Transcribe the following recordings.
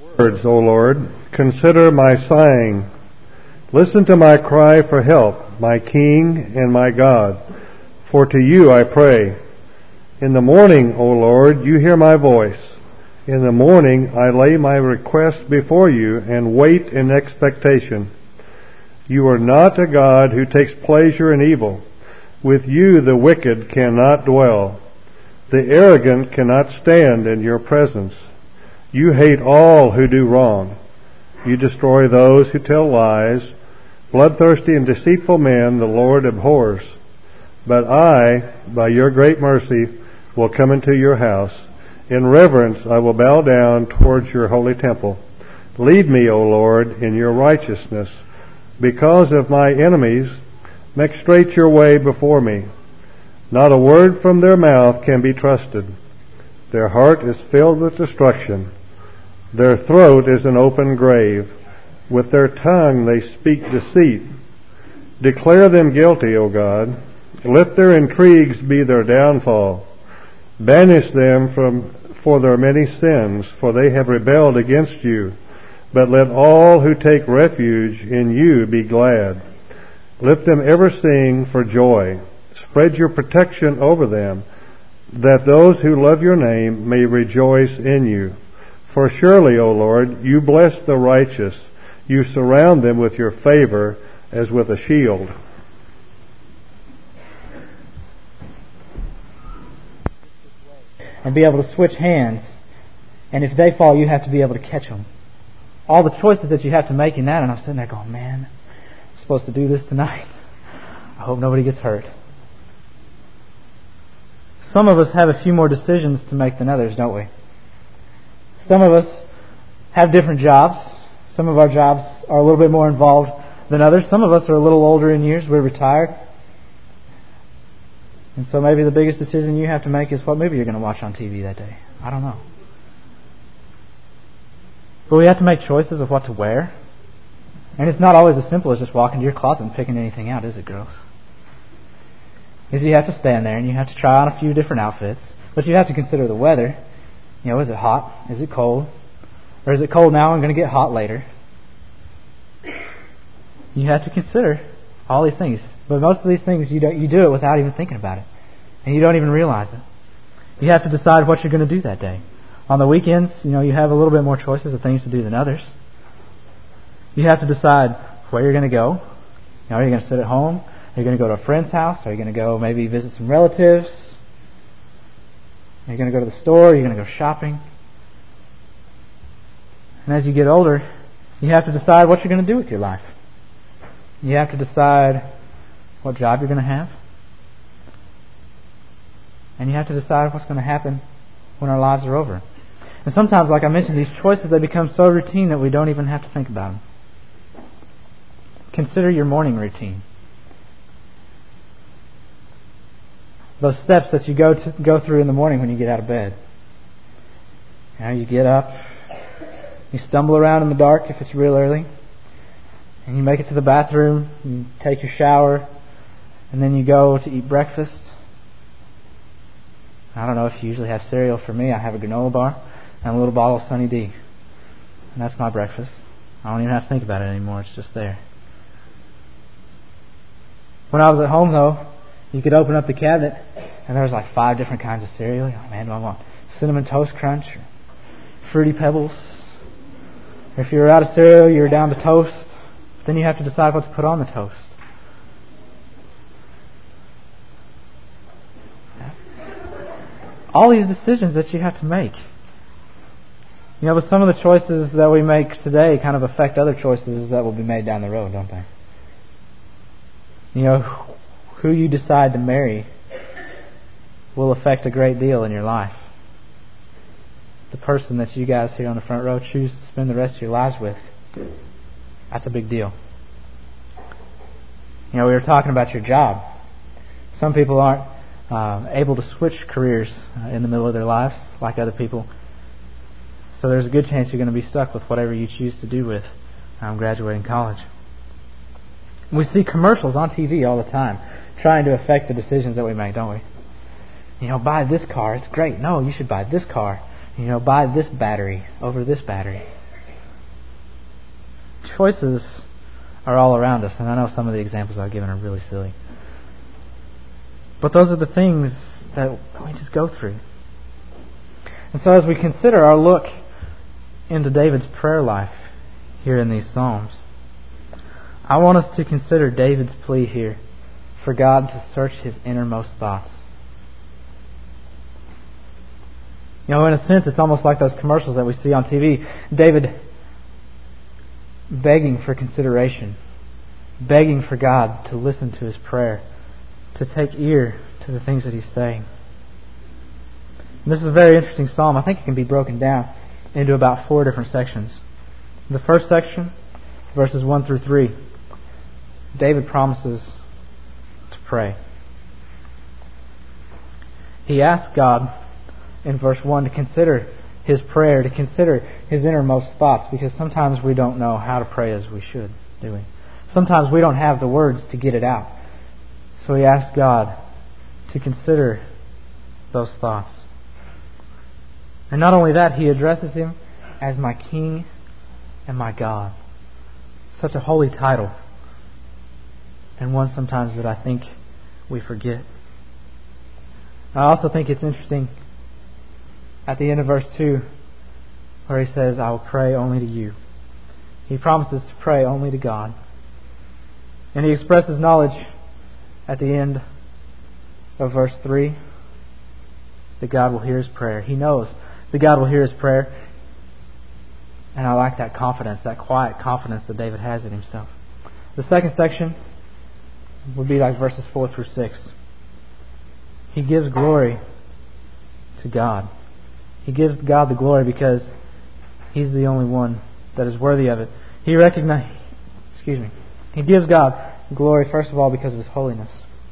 Words, O Lord, consider my sighing. Listen to my cry for help, my King and my God. For to you I pray. In the morning, O Lord, you hear my voice. In the morning I lay my request before you and wait in expectation. You are not a God who takes pleasure in evil. With you the wicked cannot dwell. The arrogant cannot stand in your presence. You hate all who do wrong. You destroy those who tell lies. Bloodthirsty and deceitful men the Lord abhors. But I, by your great mercy, will come into your house. In reverence I will bow down towards your holy temple. Lead me, O Lord, in your righteousness. Because of my enemies, make straight your way before me. Not a word from their mouth can be trusted. Their heart is filled with destruction. Their throat is an open grave. With their tongue they speak deceit. Declare them guilty, O God. Let their intrigues be their downfall. Banish them for their many sins, for they have rebelled against you. But let all who take refuge in you be glad. Let them ever sing for joy. Spread your protection over them, that those who love your name may rejoice in you. For surely, O Lord, you bless the righteous. You surround them with your favor as with a shield. And be able to switch hands. And if they fall, you have to be able to catch them. All the choices that you have to make in that, and I'm sitting there going, man, I'm supposed to do this tonight. I hope nobody gets hurt. Some of us have a few more decisions to make than others, don't we? Some of us have different jobs. Some of our jobs are a little bit more involved than others. Some of us are a little older in years. We're retired. And so maybe the biggest decision you have to make is what movie you're going to watch on TV that day. I don't know. But we have to make choices of what to wear. And it's not always as simple as just walking to your closet and picking anything out, is it, girls? Because you have to stand there and you have to try on a few different outfits. But you have to consider the weather. You know, is it hot? Is it cold? Or is it cold now and going to get hot later? You have to consider all these things. But most of these things you do it without even thinking about it. And you don't even realize it. You have to decide what you're going to do that day. On the weekends, you have a little bit more choices of things to do than others. You have to decide where you're going to go. Are you going to sit at home? Are you going to go to a friend's house? Are you going to go maybe visit some relatives? Are you going to go to the store? Are you going to go shopping? And as you get older, you have to decide what you're going to do with your life. You have to decide what job you're going to have. And you have to decide what's going to happen when our lives are over. And sometimes, like I mentioned, these choices, they become so routine that we don't even have to think about them. Consider your morning routine. Those steps that you go through in the morning when you get out of bed. You get up, you stumble around in the dark if it's real early, and you make it to the bathroom, you take your shower, and then you go to eat breakfast. I don't know if you usually have cereal. For me, I have a granola bar and a little bottle of Sunny D. And that's my breakfast. I don't even have to think about it anymore. It's just there. When I was at home, though, you could open up the cabinet and there was like 5 different kinds of cereal. You're like, man, do I want Cinnamon Toast Crunch or Fruity Pebbles? Or if you were out of cereal, you were down to toast. Then you have to decide what to put on the toast. All these decisions that you have to make. But some of the choices that we make today kind of affect other choices that will be made down the road, don't they? Who you decide to marry will affect a great deal in your life. The person that you guys here on the front row choose to spend the rest of your lives with, that's a big deal. We were talking about your job. Some people aren't able to switch careers in the middle of their lives like other people. So there's a good chance you're going to be stuck with whatever you choose to do with graduating college. We see commercials on TV all the time trying to affect the decisions that we make, don't we? Buy this car, it's great. No, you should buy this car. Buy this battery over this battery. choices are all around us, and I know some of the examples I've given are really silly. But those are the things that we just go through. And so as we consider our look into David's prayer life here in these Psalms, I want us to consider David's plea here for God to search his innermost thoughts. You know, in a sense, it's almost like those commercials that we see on TV. David begging for consideration, begging for God to listen to his prayer, to take ear to the things that he's saying. And this is a very interesting psalm. I think it can be broken down into about 4 different sections. The first section, verses 1 through 3, David promises to pray. He asks God in verse 1 to consider his prayer, to consider his innermost thoughts, because sometimes we don't know how to pray as we should, do we? Sometimes we don't have the words to get it out. So he asks God to consider those thoughts. And not only that, he addresses him as my King and my God. Such a holy title, and one sometimes that I think we forget. I also think it's interesting at the end of verse 2 where he says, I will pray only to you. He promises to pray only to God. And he expresses knowledge at the end of verse 3 that God will hear his prayer. He knows that God will hear his prayer. And I like that confidence, that quiet confidence that David has in himself. The second section would be like verses 4 through 6. He gives glory to God. He gives God the glory because he's the only one that is worthy of it. He gives God glory first of all because of his holiness.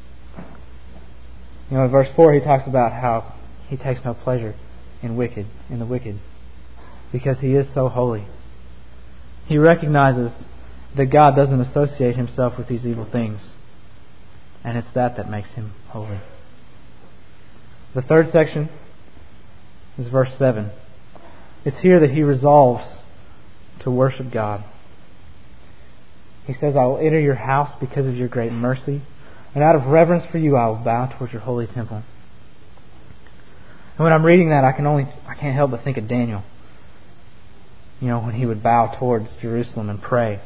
You know, in verse 4 he talks about how he takes no pleasure in the wicked, because he is so holy. He recognizes that God doesn't associate himself with these evil things, and it's that makes him holy. The third section is verse 7. It's here that he resolves to worship God. He says, I will enter your house because of your great mercy, and out of reverence for you I will bow towards your holy temple. And when I'm reading that, I can't help but think of Daniel. You know, when he would bow towards Jerusalem and pray.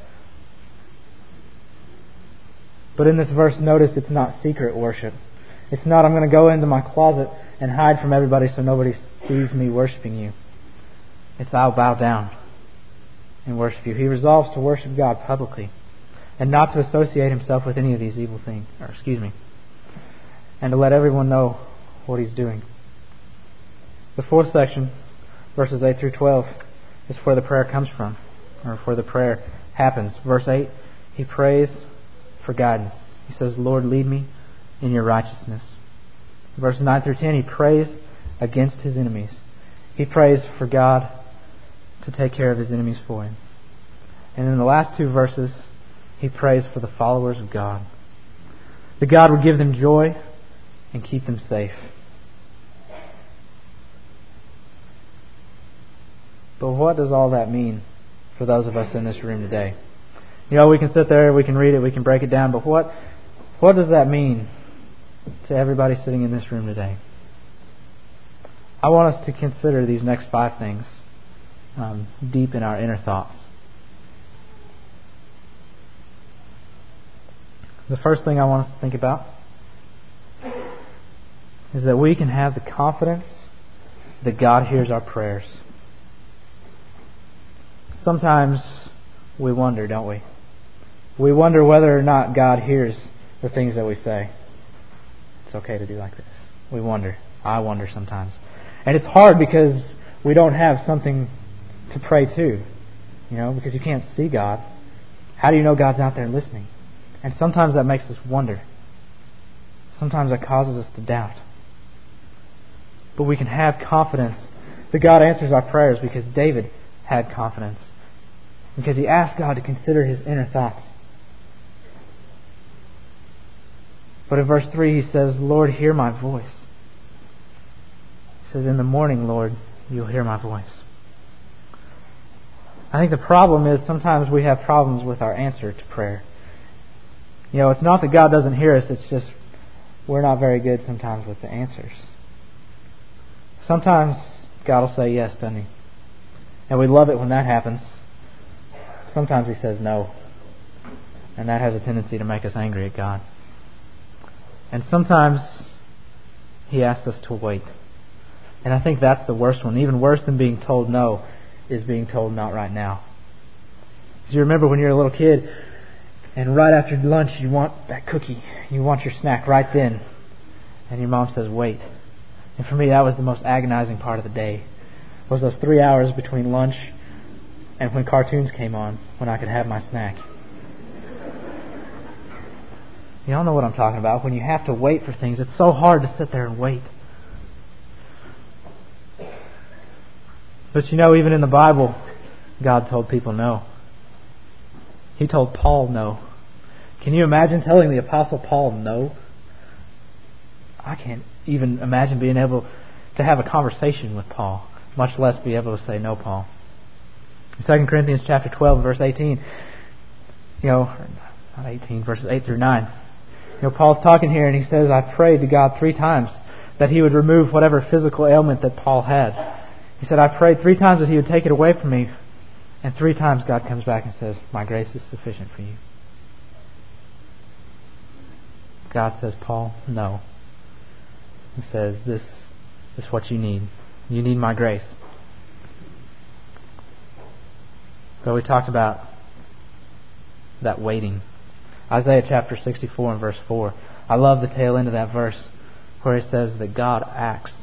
But in this verse, notice it's not secret worship. It's not, I'm going to go into my closet and hide from everybody so nobody sees me worshiping you. It's, I'll bow down and worship you. He resolves to worship God publicly and not to associate himself with any of these evil things, and to let everyone know what he's doing. The fourth section, verses 8 through 12, is where the prayer comes from, or where the prayer happens. Verse 8, he prays for guidance. He says, Lord, lead me in your righteousness. Verse 9 through 10, he prays against his enemies. He prays for God to take care of his enemies for him. And in the last 2 verses, he prays for the followers of God, that God would give them joy and keep them safe. But what does all that mean for those of us in this room today? You know, we can sit there, we can read it, we can break it down, but what does that mean to everybody sitting in this room today? I want us to consider these next 5 things deep in our inner thoughts. The first thing I want us to think about is that we can have the confidence that God hears our prayers. Sometimes we wonder, don't we? We wonder whether or not God hears the things that we say. It's okay to do like this. We wonder. I wonder sometimes. And it's hard because we don't have something to pray to. You know, because you can't see God. How do you know God's out there listening? And sometimes that makes us wonder. Sometimes that causes us to doubt. But we can have confidence that God answers our prayers because David had confidence. Because he asked God to consider his inner thoughts. But in verse 3 he says, Lord, hear my voice. He says, in the morning, Lord, you'll hear my voice. I think the problem is sometimes we have problems with our answer to prayer. It's not that God doesn't hear us, it's just we're not very good sometimes with the answers. Sometimes God will say yes, doesn't He? And we love it when that happens. Sometimes He says no. And that has a tendency to make us angry at God. And sometimes He asks us to wait. And I think that's the worst one. Even worse than being told no is being told not right now. Do you remember when you were a little kid and right after lunch you want that cookie, you want your snack right then, and your mom says wait. And for me that was the most agonizing part of the day. Was those 3 hours between lunch and when cartoons came on, when I could have my snack. You all know what I'm talking about. When you have to wait for things, it's so hard to sit there and wait. But even in the Bible, God told people no. He told Paul no. Can you imagine telling the Apostle Paul no? I can't even imagine being able to have a conversation with Paul, much less be able to say no, Paul. In 2 Corinthians chapter 12, verse 18, not 18, verses 8 through 9. Paul's talking here and he says, I prayed to God 3 times that He would remove whatever physical ailment that Paul had. He said, I prayed 3 times that He would take it away from me. And 3 times God comes back and says, my grace is sufficient for you. God says, Paul, no. He says, this is what you need. You need my grace. But we talked about that waiting. Isaiah chapter 64 and verse 4. I love the tail end of that verse where it says that God acts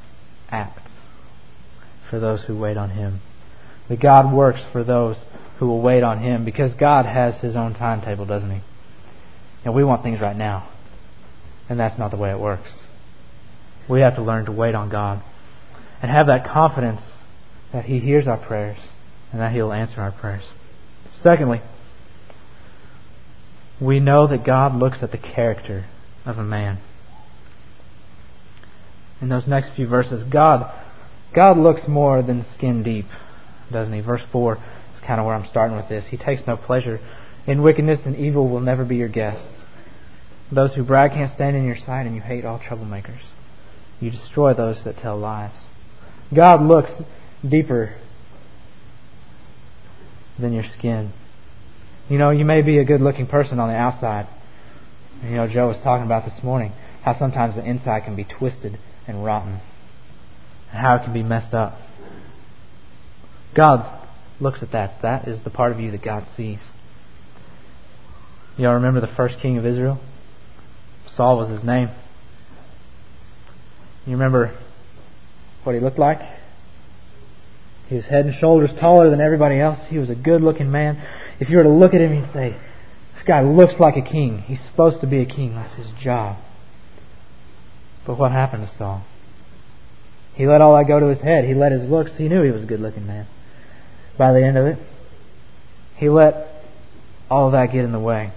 for those who wait on Him. That God works for those who will wait on Him, because God has His own timetable, doesn't He? And we want things right now. And that's not the way it works. We have to learn to wait on God and have that confidence that He hears our prayers and that He'll answer our prayers. Secondly, we know that God looks at the character of a man. In those next few verses, God looks more than skin deep, doesn't He? Verse 4 is kind of where I'm starting with this. He takes no pleasure in wickedness, and evil will never be your guest. Those who brag can't stand in your sight, and you hate all troublemakers. You destroy those that tell lies. God looks deeper than your skin. You may be a good-looking person on the outside. Joe was talking about this morning how sometimes the inside can be twisted and rotten, and how it can be messed up. God looks at that. That is the part of you that God sees. Remember the first king of Israel? Saul was his name. You remember what he looked like? He was head and shoulders taller than everybody else. He was a good-looking man. If you were to look at him, you'd say, this guy looks like a king. He's supposed to be a king. That's his job. But what happened to Saul? He let all that go to his head. He let his looks. He knew he was a good-looking man. By the end of it, he let all of that get in the way.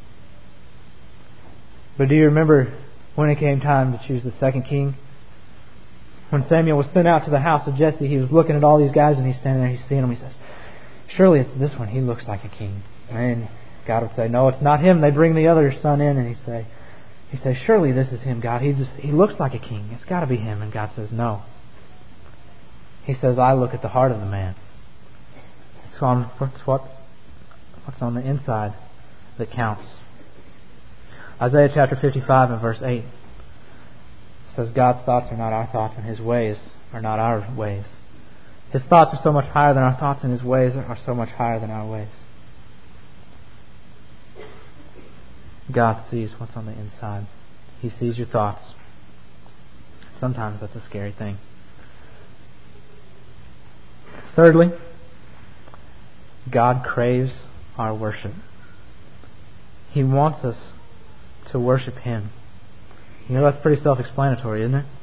But do you remember when it came time to choose the second king? When Samuel was sent out to the house of Jesse, he was looking at all these guys and he's standing there, he's seeing them, he says, surely it's this one, he looks like a king. And God would say, no, it's not him. They bring the other son in and he says, surely this is him, God. He looks like a king. It's got to be him. And God says, no. He says, I look at the heart of the man. It's what's on the inside that counts. Isaiah chapter 55 and verse 8 says, God's thoughts are not our thoughts, and His ways are not our ways. His thoughts are so much higher than our thoughts, and His ways are so much higher than our ways. God sees what's on the inside. He sees your thoughts. Sometimes that's a scary thing. Thirdly, God craves our worship. He wants us to worship Him. That's pretty self-explanatory, isn't it?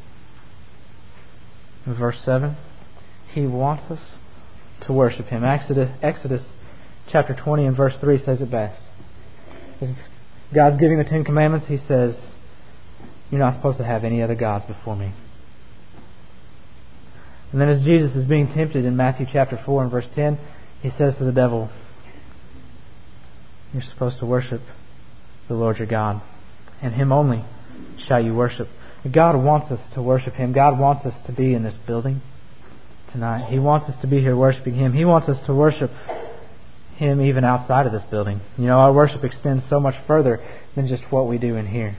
In verse 7, He wants us to worship Him. Exodus chapter 20 and verse 3 says it best. God's giving the 10 Commandments. He says, you're not supposed to have any other gods before me. And then as Jesus is being tempted in Matthew chapter 4 and verse 10, He says to the devil, you're supposed to worship the Lord your God, and Him only shall you worship. God wants us to worship Him. God wants us to be in this building tonight. He wants us to be here worshiping Him. He wants us to worship Him even outside of this building. You know, our worship extends so much further than just what we do in here.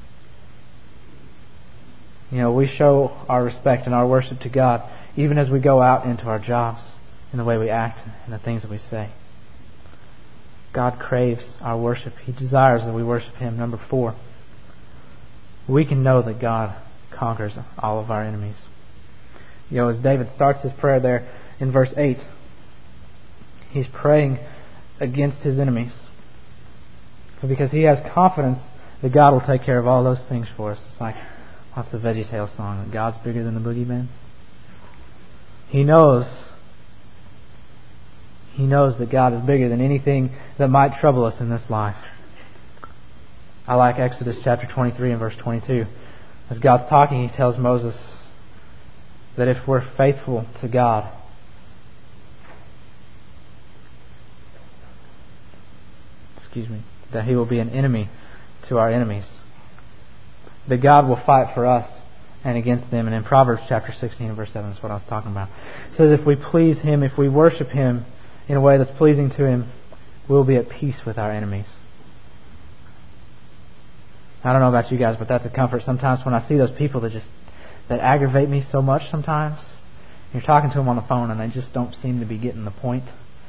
You know, we show our respect and our worship to God even as we go out into our jobs, in the way we act and the things that we say. God craves our worship. He desires that we worship Him. Number 4, we can know that God conquers all of our enemies. You know, as David starts his prayer there in verse 8, he's praying against his enemies because he has confidence that God will take care of all those things for us. It's like, what's the VeggieTales song? That God's bigger than the boogeyman. He knows that God is bigger than anything that might trouble us in this life. I like Exodus chapter 23 and verse 22. As God's talking, He tells Moses that if we're faithful to God, that He will be an enemy to our enemies. That God will fight for us and against them. And in Proverbs chapter 16 and verse 7 is what I was talking about. It says if we please Him, if we worship Him in a way that's pleasing to Him, we'll be at peace with our enemies. I don't know about you guys, but that's a comfort sometimes when I see those people that aggravate me so much sometimes. You're talking to them on the phone and they just don't seem to be getting the point.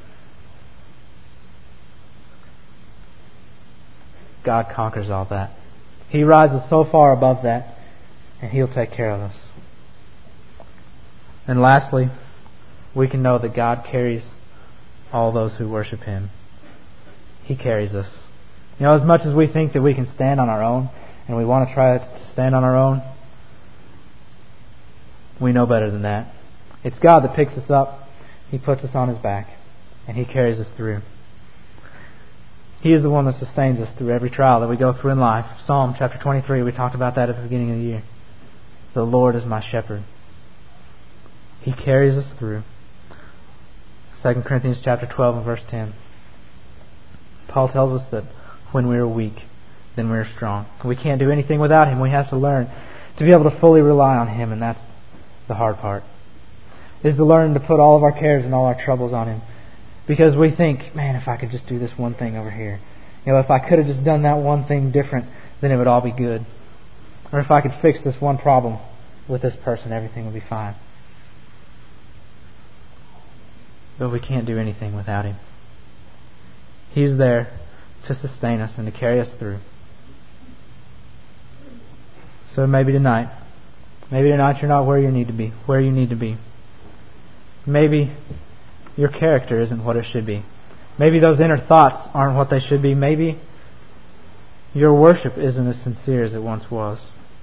God conquers all that. He rises so far above that, and He'll take care of us. And lastly, we can know that God carries all those who worship Him. He carries us. You know, as much as we think that we can stand on our own, and we want to try to stand on our own, we know better than that. It's God that picks us up, He puts us on His back, and He carries us through. He is the one that sustains us through every trial that we go through in life. Psalm chapter 23, we talked about that at the beginning of the year. The Lord is my shepherd. He carries us through. 2 Corinthians chapter 12 and verse 10. Paul tells us that when we are weak, then we are strong. We can't do anything without Him. We have to learn to be able to fully rely on Him, and that's the hard part. Is to learn to put all of our cares and all our troubles on Him. Because we think, man, if I could just do this one thing over here. You know, if I could have just done that one thing different, then it would all be good. Or if I could fix this one problem with this person, everything would be fine. But we can't do anything without Him. He's there to sustain us and to carry us through. So maybe tonight you're not where you need to be. Maybe your character isn't what it should be. Maybe those inner thoughts aren't what they should be. Maybe your worship isn't as sincere as it once was.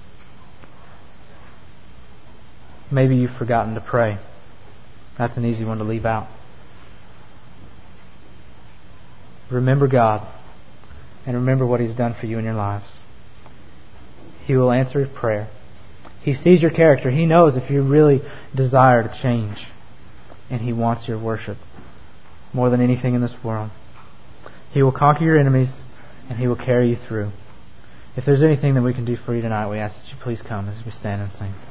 Maybe you've forgotten to pray. That's an easy one to leave out. Remember God and remember what He's done for you in your lives. He will answer prayer. He sees your character. He knows if you really desire to change. And He wants your worship more than anything in this world. He will conquer your enemies and He will carry you through. If there's anything that we can do for you tonight, we ask that you please come as we stand and sing.